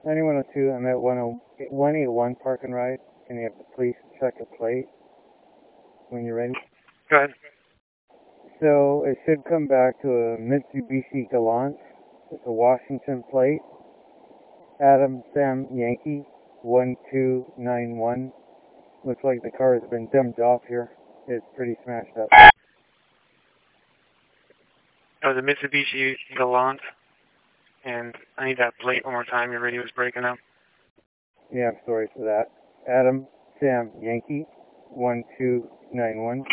9102, I'm at 181 Park and Ride. Can you have the police check a plate when you're ready? Go ahead. So it should come back to a Mitsubishi Galant. It's a Washington plate. Adam Sam Yankee 1291. Looks like the car has been dumped off here. It's pretty smashed up. That was a Mitsubishi Galant. And I need that plate one more time. Your radio is breaking up. Yeah, I'm sorry for that. Adam Sam Yankee 1291.